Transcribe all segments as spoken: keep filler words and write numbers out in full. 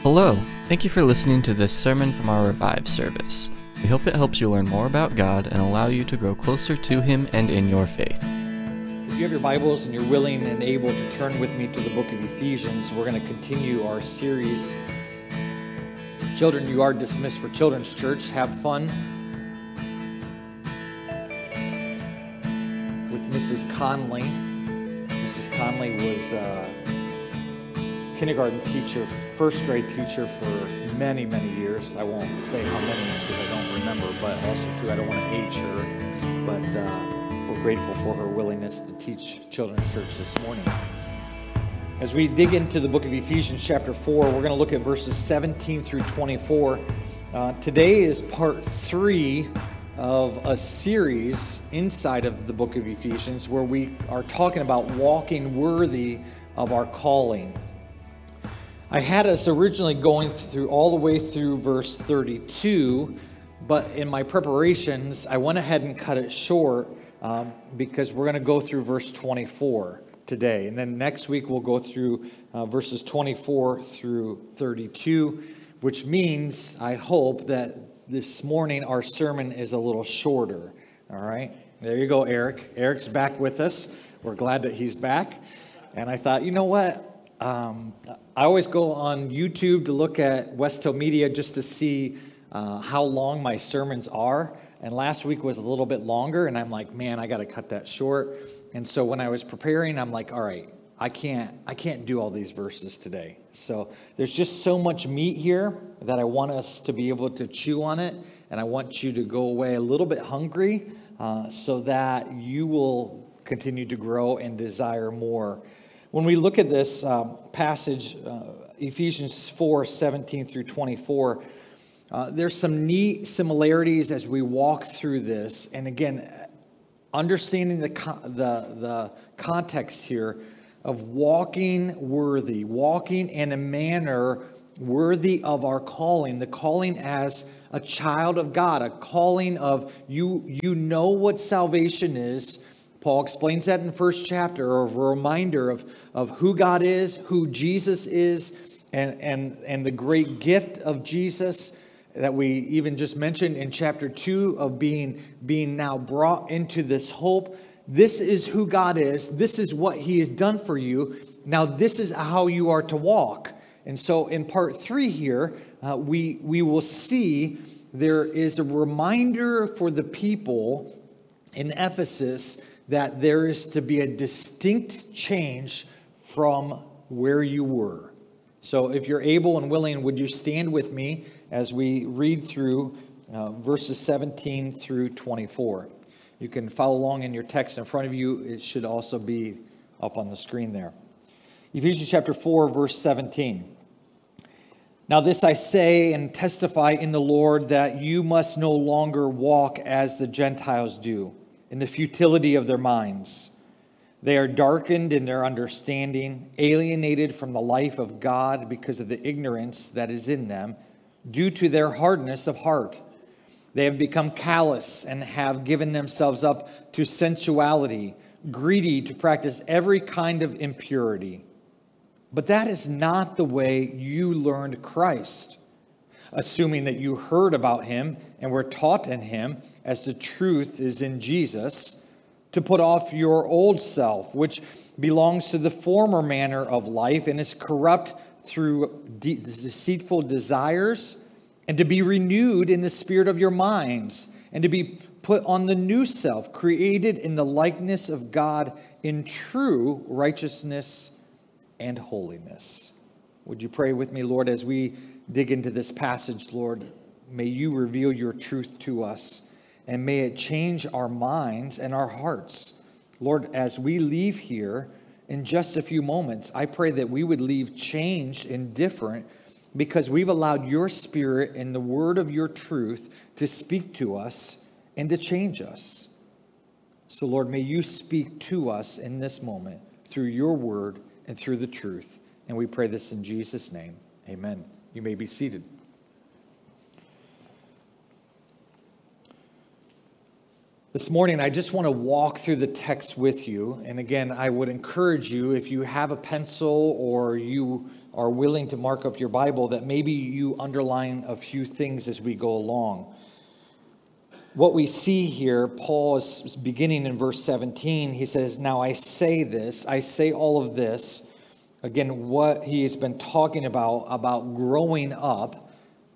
Hello, thank you for listening to this sermon from our Revive service. We hope it helps you learn more about God and allow you to grow closer to Him and in your faith. If you have your Bibles and you're willing and able to turn with me to the book of Ephesians, we're going to continue our series. Children, you are dismissed for Children's Church. Have fun with Missus Conley. Missus Conley was a kindergarten teacher, first grade teacher for many, many years. I won't say how many because I don't remember, but also, too, I don't want to age her. But uh, we're grateful for her willingness to teach Children's Church this morning. As we dig into the book of Ephesians chapter four, we're going to look at verses seventeen through twenty-four. Uh, today is part three of a series inside of the book of Ephesians where we are talking about walking worthy of our calling. I had us originally going through all the way through verse thirty-two, but in my preparations, I went ahead and cut it short um, because we're going to go through verse twenty-four today. And then next week, we'll go through uh, verses twenty-four through thirty-two, which means, I hope, that this morning our sermon is a little shorter. All right? There you go, Eric. Eric's back with us. We're glad that he's back. And I thought, you know what? Um, I always go on YouTube to look at Westhill Media just to see uh, how long my sermons are. And last week was a little bit longer, and I'm like, man, I got to cut that short. And so when I was preparing, I'm like, all right, I can't, I can't do all these verses today. So there's just so much meat here that I want us to be able to chew on it, and I want you to go away a little bit hungry uh, so that you will continue to grow and desire more. When we look at this um, passage, uh, Ephesians four, seventeen through twenty-four, uh, there's some neat similarities as we walk through this. And again, understanding the, the, the context here of walking worthy, walking in a manner worthy of our calling, the calling as a child of God, a calling of you, you know what salvation is. Paul explains that in the first chapter, or a reminder of, of who God is, who Jesus is, and, and, and the great gift of Jesus that we even just mentioned in chapter two of being, being now brought into this hope. This is who God is. This is what He has done for you. Now this is how you are to walk. And so in part three here, uh, we, we will see there is a reminder for the people in Ephesus that there is to be a distinct change from where you were. So if you're able and willing, would you stand with me as we read through uh, verses seventeen through twenty-four. You can follow along in your text in front of you. It should also be up on the screen there. Ephesians chapter four, verse seventeen. Now this I say and testify in the Lord that you must no longer walk as the Gentiles do, in the futility of their minds. They are darkened in their understanding, alienated from the life of God because of the ignorance that is in them, due to their hardness of heart. They have become callous and have given themselves up to sensuality, greedy to practice every kind of impurity. But that is not the way you learned Christ, assuming that you heard about Him and were taught in Him, as the truth is in Jesus, to put off your old self, which belongs to the former manner of life and is corrupt through de- deceitful desires, and to be renewed in the spirit of your minds, and to be put on the new self, created in the likeness of God in true righteousness and holiness. Would you pray with me, Lord, as we dig into this passage, Lord? May you reveal your truth to us, and may it change our minds and our hearts. Lord, as we leave here in just a few moments, I pray that we would leave changed and different because we've allowed your Spirit and the word of your truth to speak to us and to change us. So, Lord, may you speak to us in this moment through your word and through the truth. And we pray this in Jesus' name. Amen. You may be seated. This morning, I just want to walk through the text with you. And again, I would encourage you, if you have a pencil or you are willing to mark up your Bible, that maybe you underline a few things as we go along. What we see here, Paul is beginning in verse seventeen. He says, now I say this, I say all of this. Again, what he has been talking about, about growing up.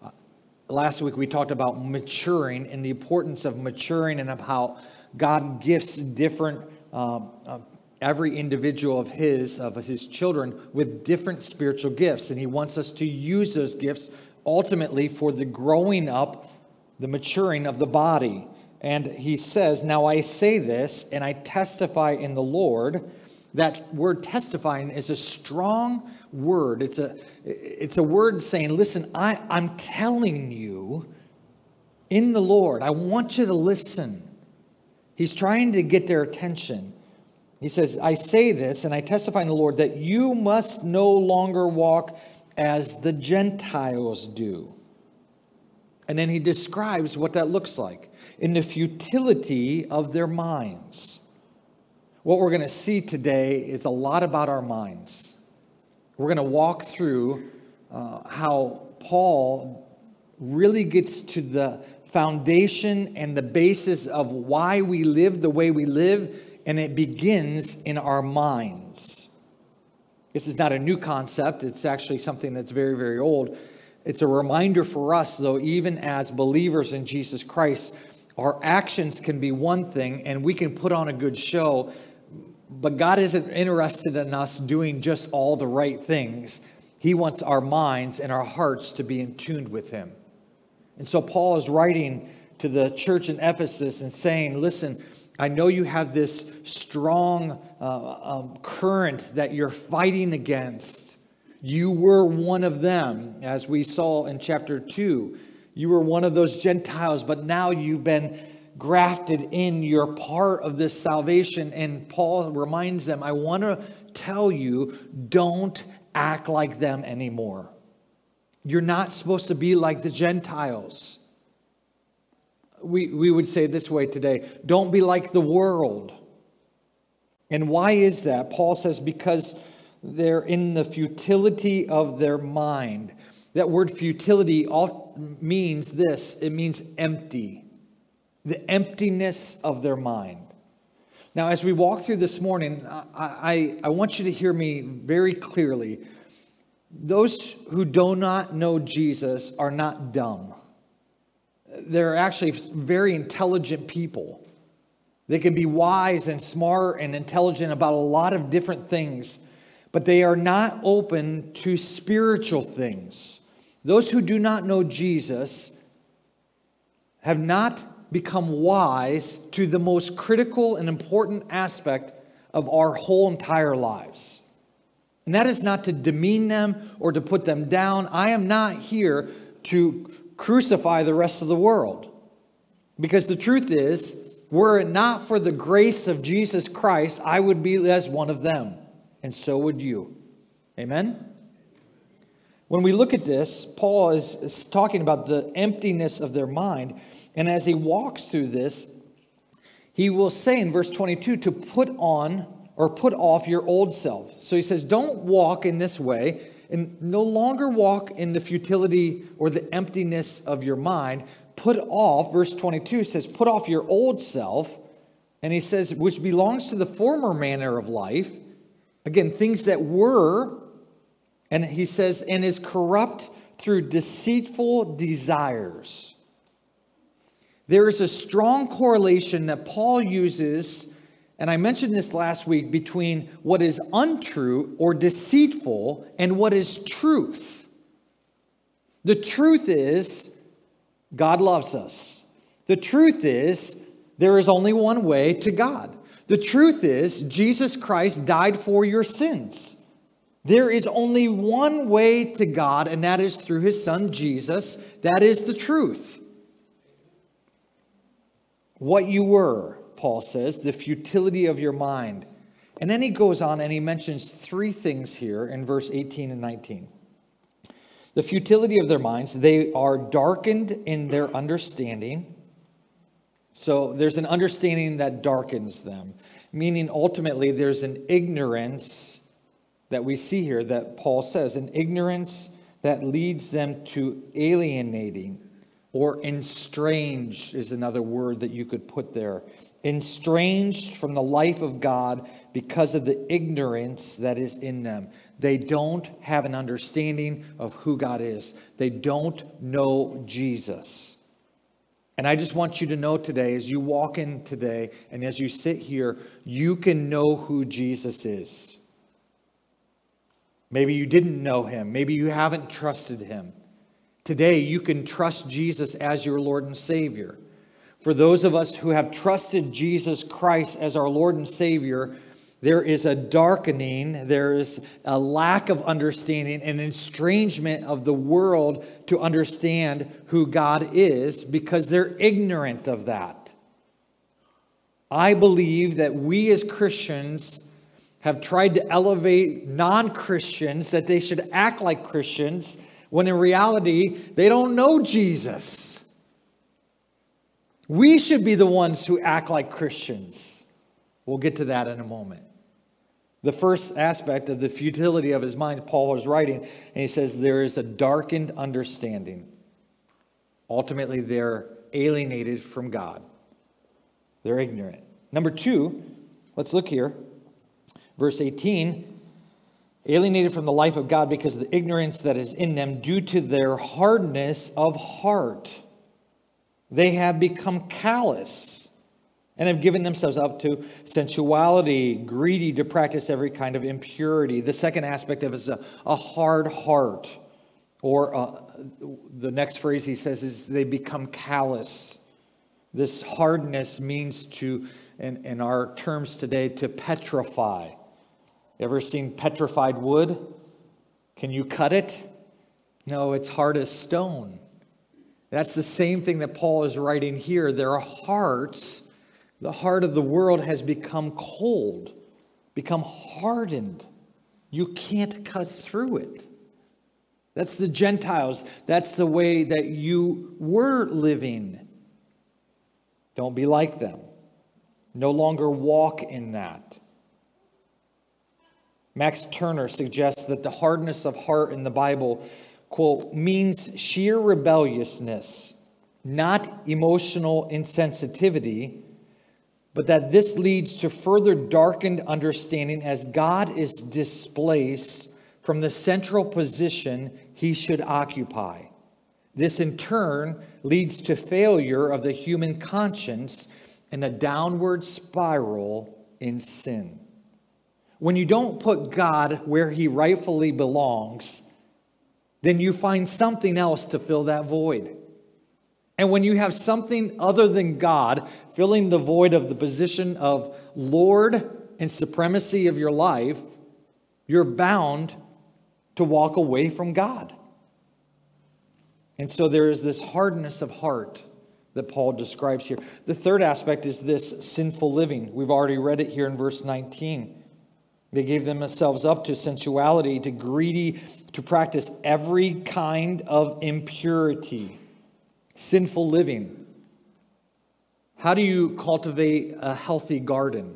Last week we talked about maturing and the importance of maturing and of how God gifts different, um, uh, every individual of his, of his children with different spiritual gifts. And he wants us to use those gifts ultimately for the growing up, the maturing of the body. And he says, now I say this and I testify in the Lord. That word testifying is a strong word. It's a, it's a word saying, listen, I, I'm telling you in the Lord. I want you to listen. He's trying to get their attention. He says, I say this and I testify in the Lord that you must no longer walk as the Gentiles do. And then he describes what that looks like. In the futility of their minds. What we're going to see today is a lot about our minds. We're going to walk through uh, how Paul really gets to the foundation and the basis of why we live the way we live, and it begins in our minds. This is not a new concept. It's actually something that's very, very old. It's a reminder for us, though, even as believers in Jesus Christ, our actions can be one thing, and we can put on a good show. But God isn't interested in us doing just all the right things. He wants our minds and our hearts to be in tune with Him. And so Paul is writing to the church in Ephesus and saying, listen, I know you have this strong uh, um, current that you're fighting against. You were one of them, as we saw in chapter two. You were one of those Gentiles, but now you've been grafted in. You're part of this salvation. And Paul reminds them, I want to tell you, don't act like them anymore. You're not supposed to be like the Gentiles. We, we would say it this way today, don't be like the world. And why is that? Paul says, because they're in the futility of their mind. That word futility all means this. It means empty. The emptiness of their mind. Now, as we walk through this morning, I, I, I want you to hear me very clearly. Those who do not know Jesus are not dumb. They're actually very intelligent people. They can be wise and smart and intelligent about a lot of different things, but they are not open to spiritual things. Those who do not know Jesus have not become wise to the most critical and important aspect of our whole entire lives. And that is not to demean them or to put them down. I am not here to crucify the rest of the world. Because the truth is, were it not for the grace of Jesus Christ, I would be as one of them. And so would you. Amen? When we look at this, Paul is, is talking about the emptiness of their mind. And as he walks through this, he will say in verse twenty-two to put on or put off your old self. So he says, don't walk in this way and no longer walk in the futility or the emptiness of your mind. Put off, verse twenty-two says, put off your old self. And he says, which belongs to the former manner of life. Again, things that were, and he says, and is corrupt through deceitful desires. There is a strong correlation that Paul uses, and I mentioned this last week, between what is untrue or deceitful and what is truth. The truth is, God loves us. The truth is, there is only one way to God. The truth is, Jesus Christ died for your sins. There is only one way to God, and that is through His Son, Jesus. That is the truth. What you were, Paul says, the futility of your mind. And then he goes on and he mentions three things here in verse eighteen and nineteen. The futility of their minds, they are darkened in their understanding. So there's an understanding that darkens them, meaning ultimately there's an ignorance that we see here that Paul says, an ignorance that leads them to alienating, or estranged is another word that you could put there. Estranged from the life of God because of the ignorance that is in them. They don't have an understanding of who God is. They don't know Jesus. And I just want you to know today, as you walk in today and as you sit here, you can know who Jesus is. Maybe you didn't know him. Maybe you haven't trusted him. Today, you can trust Jesus as your Lord and Savior. For those of us who have trusted Jesus Christ as our Lord and Savior, there is a darkening, there is a lack of understanding, an estrangement of the world to understand who God is because they're ignorant of that. I believe that we as Christians have tried to elevate non-Christians, that they should act like Christians, when in reality, they don't know Jesus. We should be the ones who act like Christians. We'll get to that in a moment. The first aspect of the futility of his mind, Paul was writing, and he says there is a darkened understanding. Ultimately, they're alienated from God. They're ignorant. Number two, let's look here. Verse eighteen, alienated from the life of God because of the ignorance that is in them due to their hardness of heart. They have become callous and have given themselves up to sensuality, greedy to practice every kind of impurity. The second aspect of it is a, a hard heart. Or uh, the next phrase he says is they become callous. This hardness means to, in, in our terms today, to petrify. Ever seen petrified wood? Can you cut it? No, it's hard as stone. That's the same thing that Paul is writing here. Their hearts, the heart of the world has become cold, become hardened. You can't cut through it. That's the Gentiles. That's the way that you were living. Don't be like them. No longer walk in that. Max Turner suggests that the hardness of heart in the Bible, quote, means sheer rebelliousness, not emotional insensitivity, but that this leads to further darkened understanding as God is displaced from the central position he should occupy. This in turn leads to failure of the human conscience and a downward spiral in sin. When you don't put God where he rightfully belongs, then you find something else to fill that void. And when you have something other than God filling the void of the position of Lord and supremacy of your life, you're bound to walk away from God. And so there is this hardness of heart that Paul describes here. The third aspect is this sinful living. We've already read it here in verse nineteen. They gave themselves up to sensuality, to greedy, to practice every kind of impurity. Sinful living. How do you cultivate a healthy garden?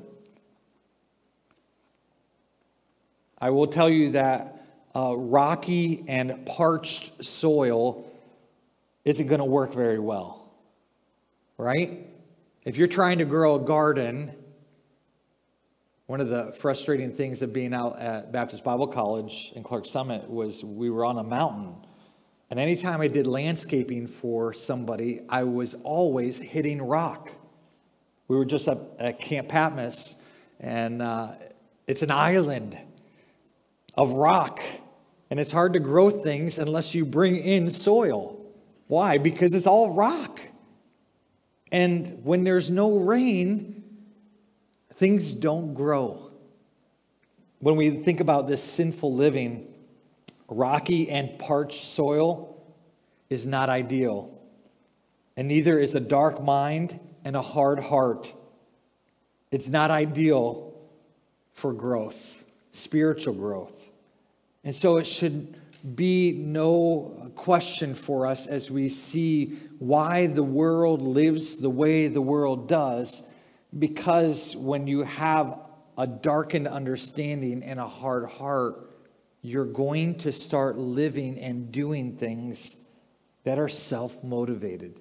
I will tell you that uh, rocky and parched soil isn't going to work very well, right? If you're trying to grow a garden, one of the frustrating things of being out at Baptist Bible College in Clark Summit was we were on a mountain. And anytime I did landscaping for somebody, I was always hitting rock. We were just up at Camp Patmos, and uh, it's an island of rock. And it's hard to grow things unless you bring in soil. Why? Because it's all rock. And when there's no rain, things don't grow. When we think about this sinful living, rocky and parched soil is not ideal. And neither is a dark mind and a hard heart. It's not ideal for growth, spiritual growth. And so it should be no question for us as we see why the world lives the way the world does. Because when you have a darkened understanding and a hard heart, you're going to start living and doing things that are self-motivated.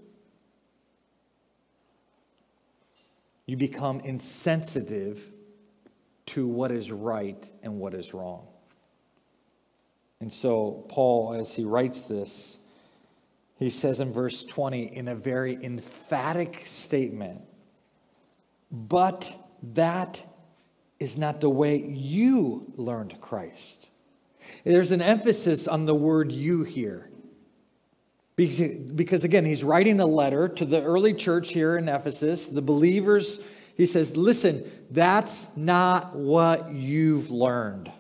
You become insensitive to what is right and what is wrong. And so Paul, as he writes this, he says in verse twenty, in a very emphatic statement, but that is not the way you learned Christ. There's an emphasis on the word you here. Because, because again, he's writing a letter to the early church here in Ephesus, the believers. He says, listen, that's not what you've learned.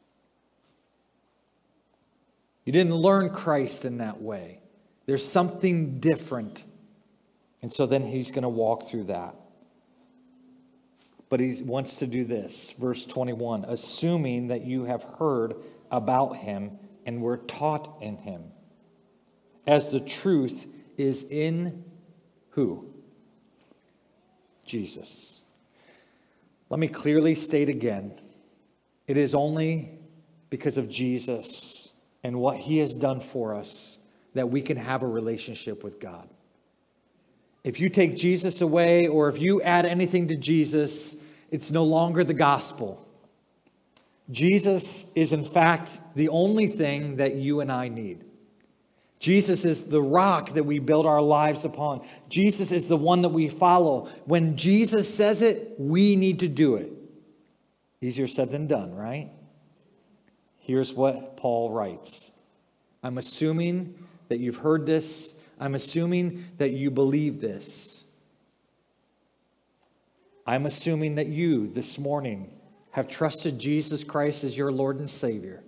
You didn't learn Christ in that way. There's something different. And so then he's going to walk through that. But he wants to do this. Verse twenty-one, assuming that you have heard about him and were taught in him, as the truth is in who? Jesus. Let me clearly state again, it is only because of Jesus and what he has done for us that we can have a relationship with God. If you take Jesus away or if you add anything to Jesus, it's no longer the gospel. Jesus is in fact the only thing that you and I need. Jesus is the rock that we build our lives upon. Jesus is the one that we follow. When Jesus says it, we need to do it. Easier said than done, right? Here's what Paul writes. I'm assuming that you've heard this. I'm assuming that you believe this. I'm assuming that you, this morning, have trusted Jesus Christ as your Lord and Savior.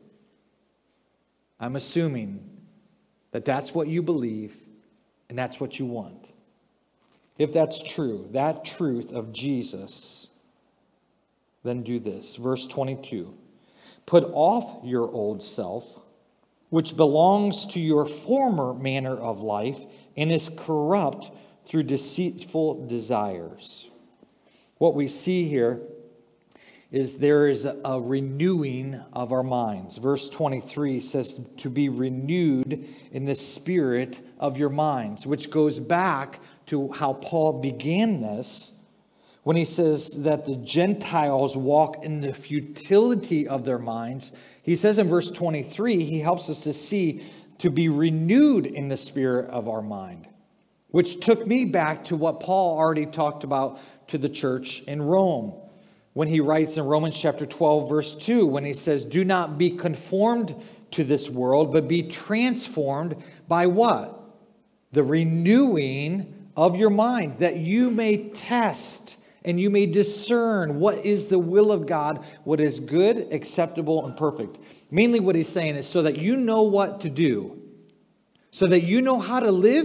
I'm assuming that that's what you believe and that's what you want. If that's true, that truth of Jesus, then do this. Verse twenty-two. Put off your old self, which belongs to your former manner of life and is corrupt through deceitful desires. What we see here is there is a renewing of our minds. Verse twenty-three says to be renewed in the spirit of your minds, which goes back to how Paul began this when he says that the Gentiles walk in the futility of their minds. He says in verse twenty-three, he helps us to see to be renewed in the spirit of our mind, which took me back to what Paul already talked about to the church in Rome. When he writes in Romans chapter twelve, verse two, when he says, do not be conformed to this world, but be transformed by what? The renewing of your mind, that you may test and you may discern what is the will of God, what is good, acceptable, and perfect. Mainly what he's saying is so that you know what to do, so that you know how to live,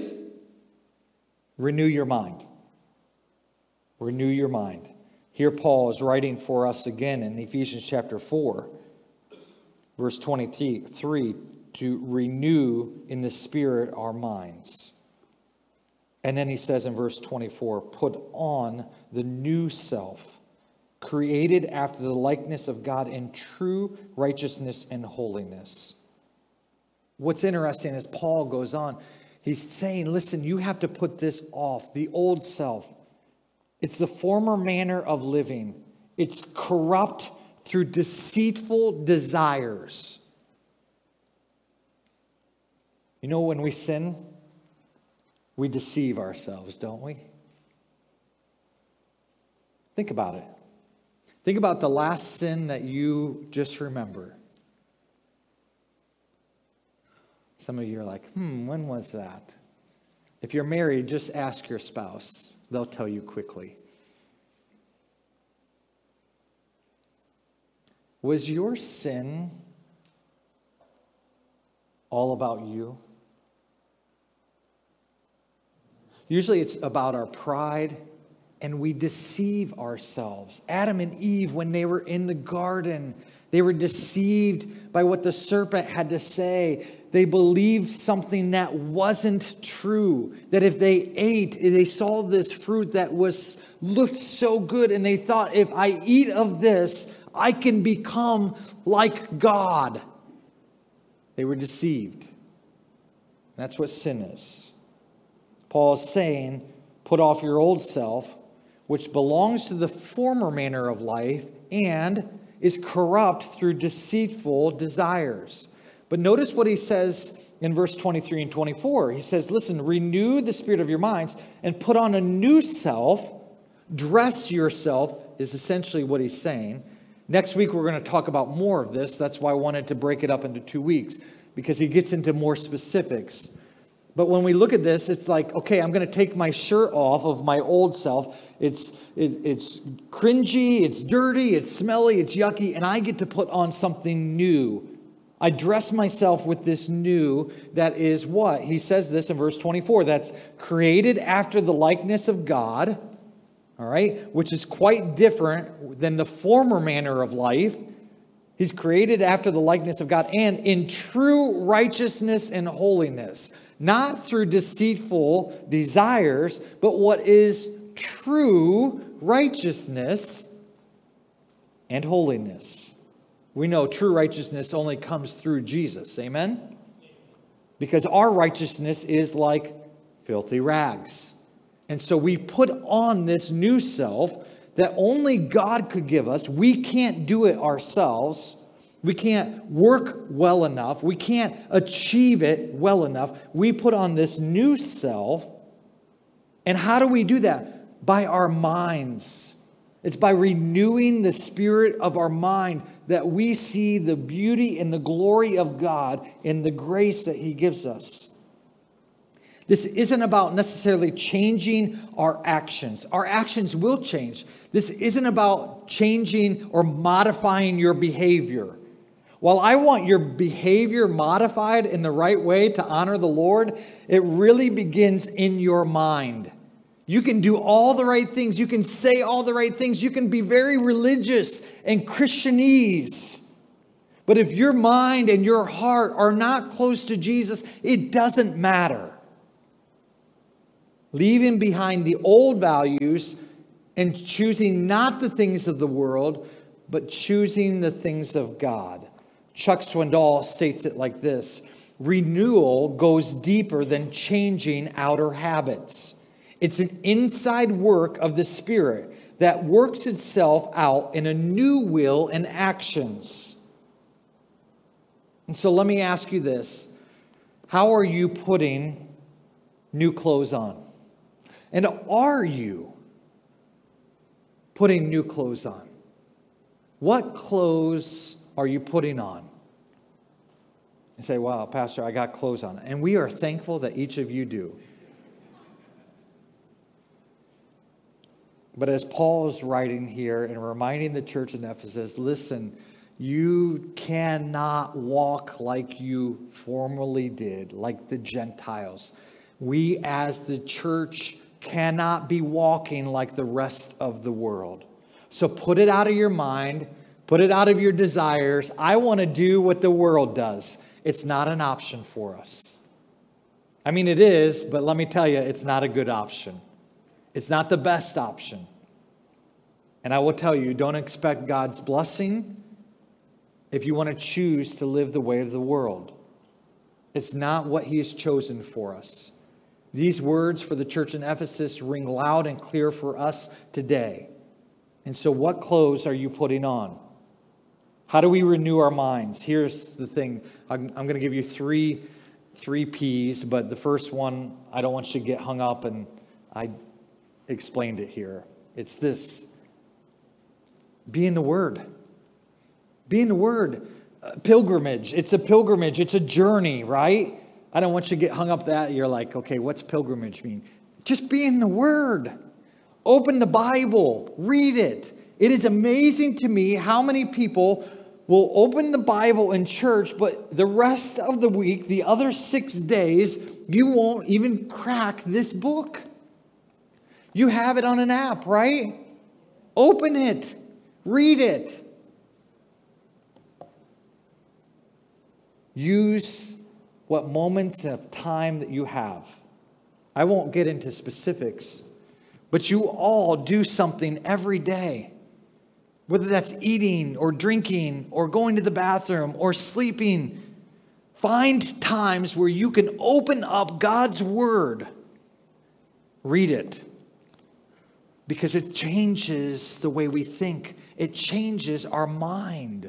renew your mind. Renew your mind. Here Paul is writing for us again in Ephesians chapter four, verse twenty-three, to renew in the spirit our minds. And then he says in verse twenty-four, put on the new self, created after the likeness of God in true righteousness and holiness. What's interesting is Paul goes on, he's saying, listen, you have to put this off, the old self. It's the former manner of living. It's corrupt through deceitful desires. You know, when we sin, we deceive ourselves, don't we? Think about it. Think about the last sin that you just remember. Some of you are like, hmm, when was that? If you're married, just ask your spouse. They'll tell you quickly. Was your sin all about you? Usually it's about our pride, and we deceive ourselves. Adam and Eve, when they were in the garden, They were deceived by what the serpent had to say. They believed something that wasn't true. That if they ate, they saw this fruit that was looked so good, and they thought, if I eat of this, I can become like God. They were deceived. That's what sin is. Paul is saying, put off your old self, which belongs to the former manner of life and is corrupt through deceitful desires. But notice what he says in verse twenty-three and twenty-four. He says, listen, renew the spirit of your minds and put on a new self. Dress yourself is essentially what he's saying. Next week, we're going to talk about more of this. That's why I wanted to break it up into two weeks, because he gets into more specifics. But when we look at this, it's like, okay, I'm going to take my shirt off of my old self. It's it, it's cringy, it's dirty, it's smelly, it's yucky, and I get to put on something new. I dress myself with this new that is what? He says this in verse twenty-four. That's created after the likeness of God, all right, which is quite different than the former manner of life. He's created after the likeness of God and in true righteousness and holiness. Not through deceitful desires, but what is true righteousness and holiness. We know true righteousness only comes through Jesus. Amen? Because our righteousness is like filthy rags. And so we put on this new self that only God could give us. We can't do it ourselves. We can't work well enough. We can't achieve it well enough. We put on this new self. And how do we do that? By our minds. It's by renewing the spirit of our mind that we see the beauty and the glory of God in the grace that He gives us. This isn't about necessarily changing our actions. Our actions will change. This isn't about changing or modifying your behavior. While I want your behavior modified in the right way to honor the Lord, it really begins in your mind. You can do all the right things. You can say all the right things. You can be very religious and Christianese. But if your mind and your heart are not close to Jesus, it doesn't matter. Leaving behind the old values and choosing not the things of the world, but choosing the things of God. Chuck Swindoll states it like this: renewal goes deeper than changing outer habits. It's an inside work of the Spirit that works itself out in a new will and actions. And so let me ask you this. How are you putting new clothes on? And are you putting new clothes on? What clothes are you putting on? And say, wow, Pastor, I got clothes on. And we are thankful that each of you do. But as Paul is writing here and reminding the church in Ephesus, listen, you cannot walk like you formerly did, like the Gentiles. We as the church cannot be walking like the rest of the world. So put it out of your mind. Put it out of your desires. I want to do what the world does. It's not an option for us. I mean, it is, but let me tell you, it's not a good option. It's not the best option. And I will tell you, don't expect God's blessing if you want to choose to live the way of the world. It's not what He has chosen for us. These words for the church in Ephesus ring loud and clear for us today. And so what clothes are you putting on? How do we renew our minds? Here's the thing. I'm, I'm going to give you three, three P's, but the first one, I don't want you to get hung up, and I explained it here. It's this. Be in the Word. Be in the Word. Uh, pilgrimage. It's a pilgrimage. It's a journey, right? I don't want you to get hung up that you're like, okay, what's pilgrimage mean? Just be in the Word. Open the Bible. Read it. It is amazing to me how many people will open the Bible in church, but the rest of the week, the other six days, you won't even crack this book. You have it on an app, right? Open it. Read it. Use what moments of time that you have. I won't get into specifics, but you all do something every day. Whether that's eating or drinking or going to the bathroom or sleeping, find times where you can open up God's Word. Read it. Because it changes the way we think. It changes our mind.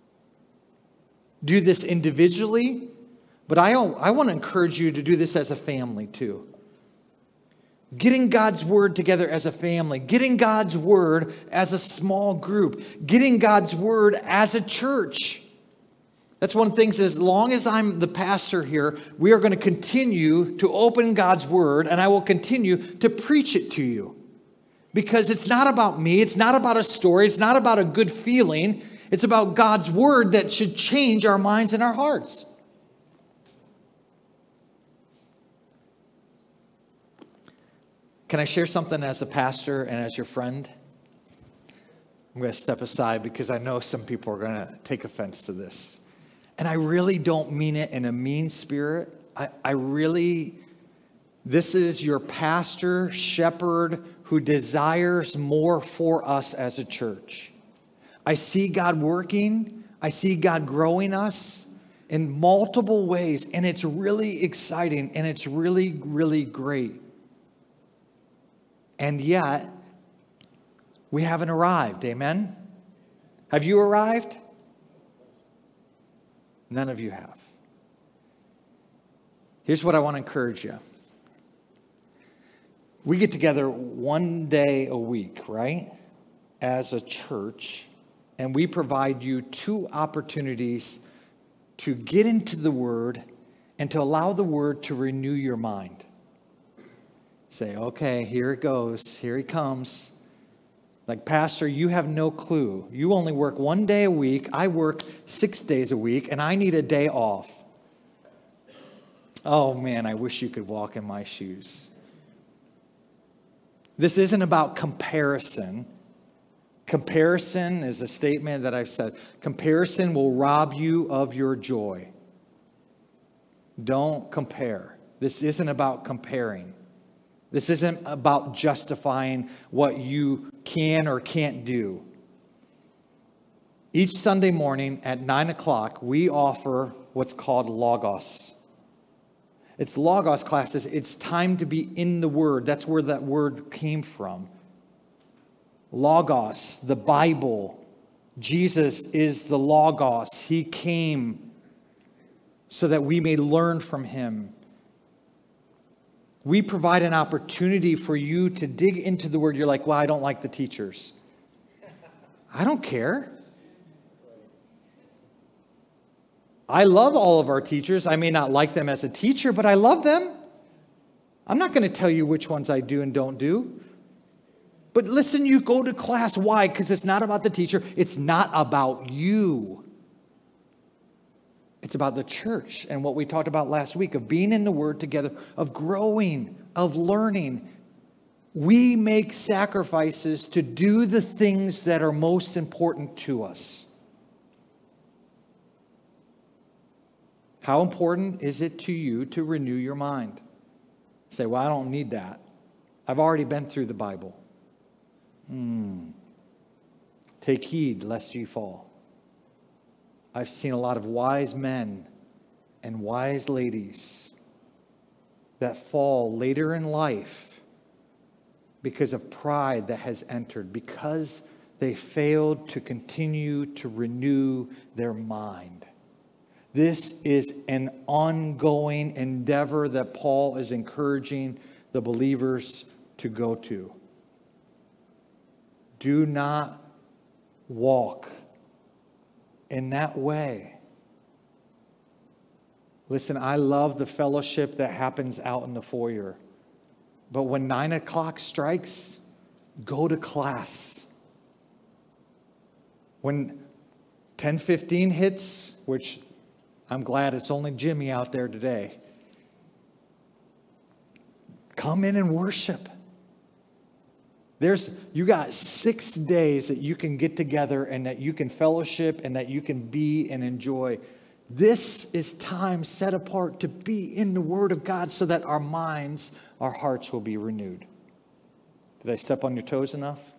Do this individually, but I, I want to encourage you to do this as a family too. Getting God's Word together as a family, getting God's Word as a small group, getting God's Word as a church. That's one of the things, as long as I'm the pastor here, we are going to continue to open God's Word, and I will continue to preach it to you. Because it's not about me, it's not about a story, it's not about a good feeling, it's about God's Word that should change our minds and our hearts. Can I share something as a pastor and as your friend? I'm going to step aside because I know some people are going to take offense to this. And I really don't mean it in a mean spirit. I, I really, this is your pastor, shepherd, who desires more for us as a church. I see God working. I see God growing us in multiple ways. And it's really exciting. And it's really, really great. And yet, we haven't arrived. Amen? Have you arrived? None of you have. Here's what I want to encourage you. We get together one day a week, right? As a church. And we provide you two opportunities to get into the Word and to allow the Word to renew your mind. Say, okay, here it goes. Here he comes. Like, Pastor, you have no clue. You only work one day a week. I work six days a week, and I need a day off. Oh, man, I wish you could walk in my shoes. This isn't about comparison. Comparison is a statement that I've said. Comparison will rob you of your joy. Don't compare. This isn't about comparing. This isn't about justifying what you can or can't do. Each Sunday morning at nine o'clock, we offer what's called Logos. It's Logos classes. It's time to be in the Word. That's where that word came from. Logos, the Bible. Jesus is the Logos. He came so that we may learn from Him. We provide an opportunity for you to dig into the Word. You're like, well, I don't like the teachers. I don't care. I love all of our teachers. I may not like them as a teacher, but I love them. I'm not going to tell you which ones I do and don't do. But listen, you go to class. Why? Because it's not about the teacher. It's not about you. It's about the church and what we talked about last week of being in the Word together, of growing, of learning. We make sacrifices to do the things that are most important to us. How important is it to you to renew your mind? Say, well, I don't need that. I've already been through the Bible. Hmm. Take heed lest ye fall. I've seen a lot of wise men and wise ladies that fall later in life because of pride that has entered, because they failed to continue to renew their mind. This is an ongoing endeavor that Paul is encouraging the believers to go to. Do not walk in that way. Listen, I love the fellowship that happens out in the foyer. But when nine o'clock strikes, go to class. When ten fifteen hits, which I'm glad it's only Jimmy out there today, come in and worship. There's, you got six days that you can get together and that you can fellowship and that you can be and enjoy. This is time set apart to be in the Word of God so that our minds, our hearts will be renewed. Did I step on your toes enough?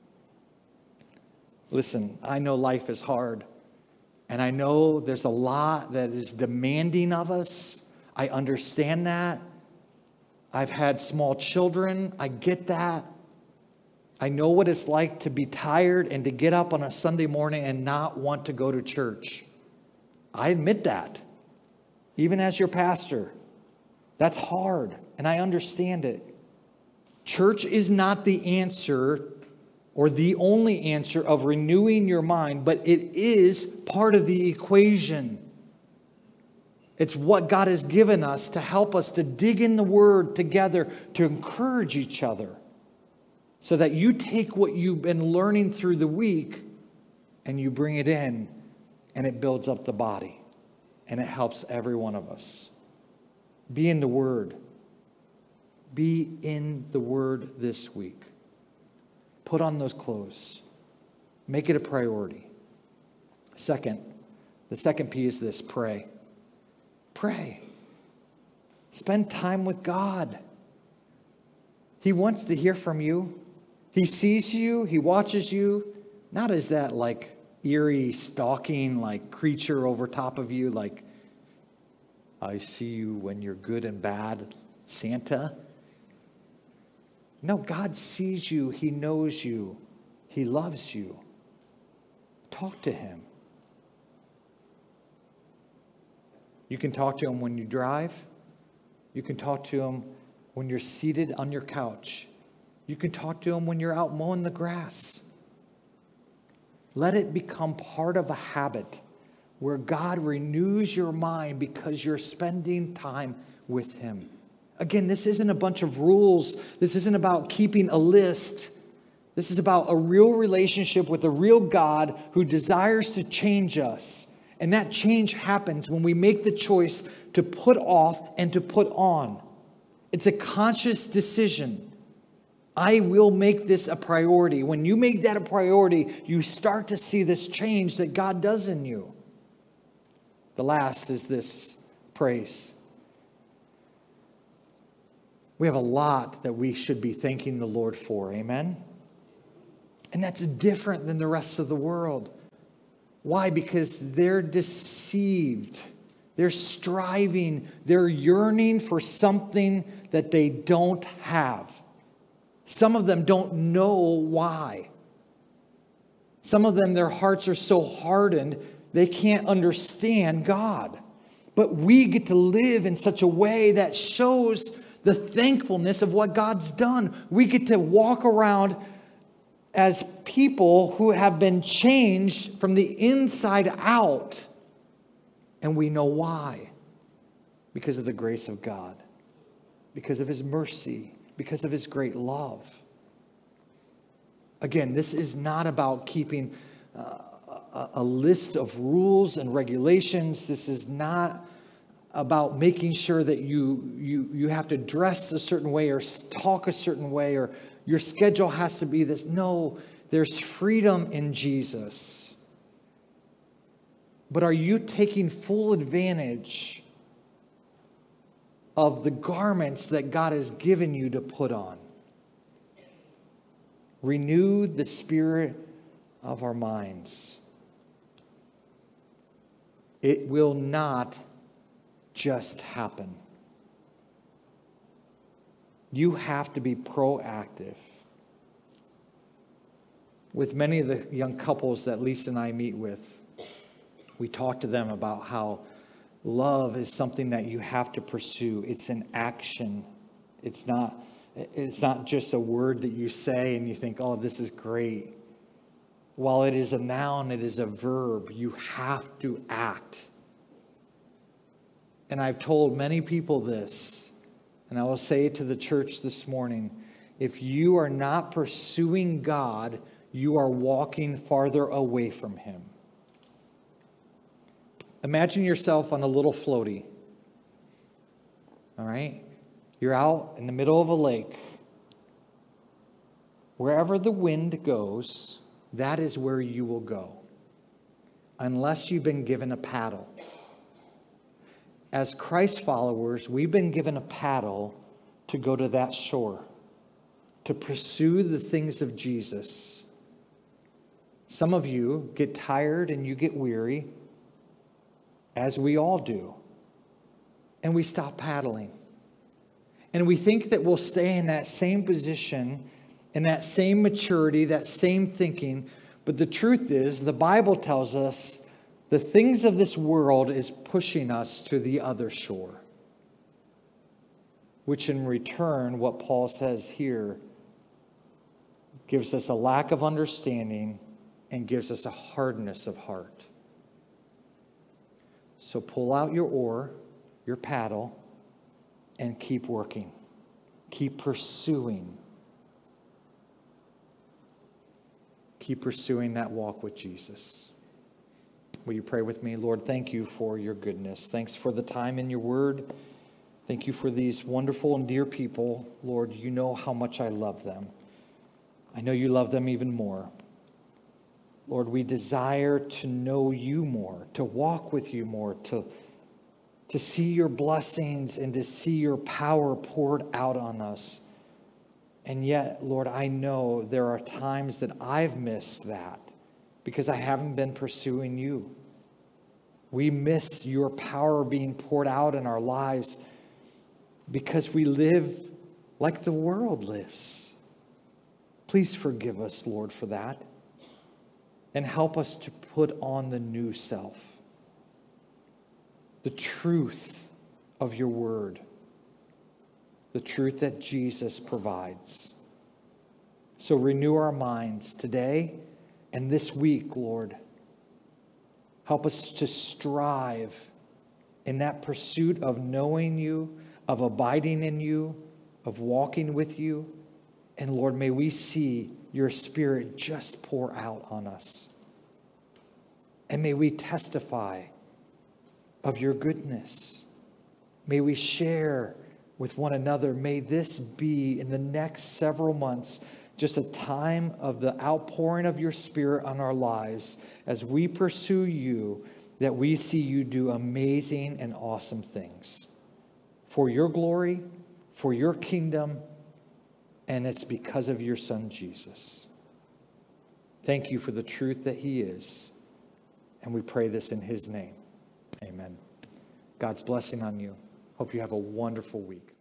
Listen, I know life is hard, and I know there's a lot that is demanding of us. I understand that. I've had small children. I get that. I know what it's like to be tired and to get up on a Sunday morning and not want to go to church. I admit that, even as your pastor. That's hard, and I understand it. Church is not the answer or the only answer of renewing your mind, but it is part of the equation. It's what God has given us to help us to dig in the Word together, to encourage each other, so that you take what you've been learning through the week and you bring it in, and it builds up the body, and it helps every one of us. Be in the Word. Be in the Word this week. Put on those clothes. Make it a priority. Second, the second P is this: pray. Pray. Spend time with God. He wants to hear from you. He sees you. He watches you. Not as that like eerie, stalking, like creature over top of you, like, I see you when you're good and bad, Santa. No, God sees you. He knows you. He loves you. Talk to Him. You can talk to Him when you drive. You can talk to Him when you're seated on your couch. You can talk to Him when you're out mowing the grass. Let it become part of a habit where God renews your mind because you're spending time with Him. Again, this isn't a bunch of rules. This isn't about keeping a list. This is about a real relationship with a real God who desires to change us. And that change happens when we make the choice to put off and to put on. It's a conscious decision. I will make this a priority. When you make that a priority, you start to see this change that God does in you. The last is this: praise. We have a lot that we should be thanking the Lord for. Amen? And that's different than the rest of the world. Why? Because they're deceived. They're striving. They're yearning for something that they don't have. Some of them don't know why. Some of them, their hearts are so hardened, they can't understand God. But we get to live in such a way that shows the thankfulness of what God's done. We get to walk around as people who have been changed from the inside out. And we know why. Because of the grace of God. Because of His mercy. Because of His great love. Again, this is not about keeping uh, a, a list of rules and regulations. This is not about making sure that you, you, you have to dress a certain way or talk a certain way or your schedule has to be this. No, there's freedom in Jesus. But are you taking full advantage of the garments that God has given you to put on? Renew the spirit of our minds. It will not just happen. You have to be proactive. With many of the young couples that Lisa and I meet with, we talk to them about how love is something that you have to pursue. It's an action. It's not, it's not just a word that you say and you think, oh, this is great. While it is a noun, it is a verb. You have to act. And I've told many people this, and I will say it to the church this morning. If you are not pursuing God, you are walking farther away from Him. Imagine yourself on a little floaty. All right? You're out in the middle of a lake. Wherever the wind goes, that is where you will go. Unless you've been given a paddle. as Christ followers, we've been given a paddle to go to that shore, to pursue the things of Jesus. Some of you get tired and you get weary, as we all do, and we stop paddling. And we think that we'll stay in that same position, in that same maturity, that same thinking. But the truth is, the Bible tells us the things of this world is pushing us to the other shore. Which in return, what Paul says here, gives us a lack of understanding and gives us a hardness of heart. So pull out your oar, your paddle, and keep working. Keep pursuing. Keep pursuing that walk with Jesus. Will you pray with me? Lord, thank you for your goodness. Thanks for the time in your word. Thank you for these wonderful and dear people. Lord, you know how much I love them. I know you love them even more. Lord, we desire to know you more, to walk with you more, to, to see your blessings and to see your power poured out on us. And yet, Lord, I know there are times that I've missed that because I haven't been pursuing you. We miss your power being poured out in our lives because we live like the world lives. Please forgive us, Lord, for that. And help us to put on the new self. The truth of your word. The truth that Jesus provides. So renew our minds today and this week, Lord. Help us to strive in that pursuit of knowing you, of abiding in you, of walking with you. And Lord, may we see your Spirit just pour out on us. And may we testify of your goodness. May we share with one another. May this be, in the next several months, just a time of the outpouring of your Spirit on our lives as we pursue you, that we see you do amazing and awesome things. For your glory, for your kingdom, and it's because of your Son, Jesus. Thank you for the truth that he is. And we pray this in his name. Amen. God's blessing on you. Hope you have a wonderful week.